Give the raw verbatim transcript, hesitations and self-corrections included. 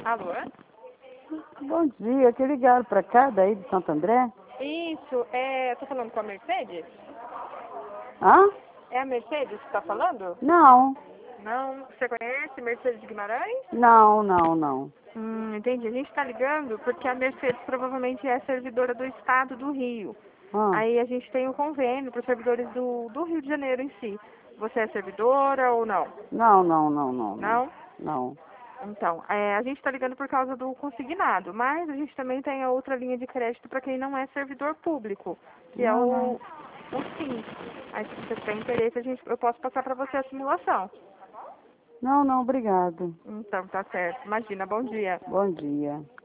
Alô? Bom dia, que ligaram pra cá, daí de Santo André? Isso, é... Tô falando com a Mercedes? Hã? É a Mercedes que tá falando? Não, Não. Você conhece Mercedes de Guimarães? não, não, não. Hum, entendi. A gente tá ligando porque a Mercedes provavelmente é servidora do estado do Rio. Hã? Aí a gente tem um convênio para os servidores do, do Rio de Janeiro em si. Você é servidora ou não? Não, não, não, não, não. Não? Não. Então, é, a gente está ligando por causa do consignado, mas a gente também tem a outra linha de crédito para quem não é servidor público, que é Não, o, não. o SIM. Aí se você tem interesse, a gente, eu posso passar para você a simulação. Não, não, obrigado. Então, tá certo. Imagina, bom dia. Bom dia.